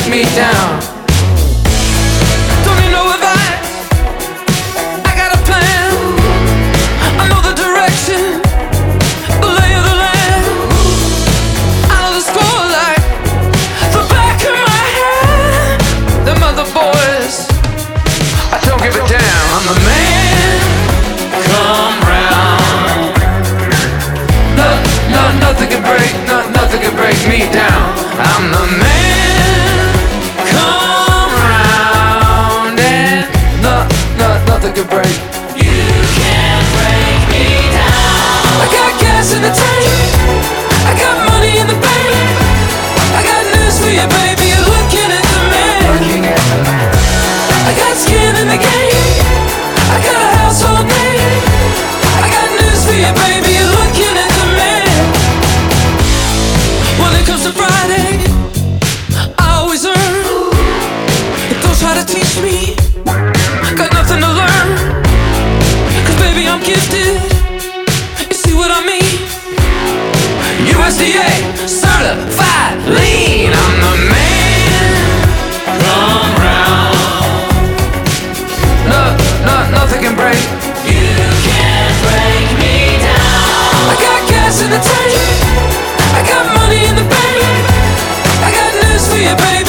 break me down. Don't need no advice, I got a plan. I know the direction, the lay of the land. I know the score like the back of my hand. Them other boys, I don't give a damn. I'm the man. Come round. Nothing can break, nothing can break me down. I'm the man. Come round and nothing can break. You can't break me down. I got gas in the tank, I got money in the bank. I got news for you, baby. You're looking at the man. I got skin in the game, I got a household name. I got news for you, baby. You're looking at the man. When it comes to Friday, I always earn. But don't try to teach me, got nothing to learn. Cause baby, I'm gifted, you see what I mean? USDA certified lean. I'm the man. Come round. Nothing can break. You can't break me down. I got gas in the tank, I got money in the bank. I got news for you, baby.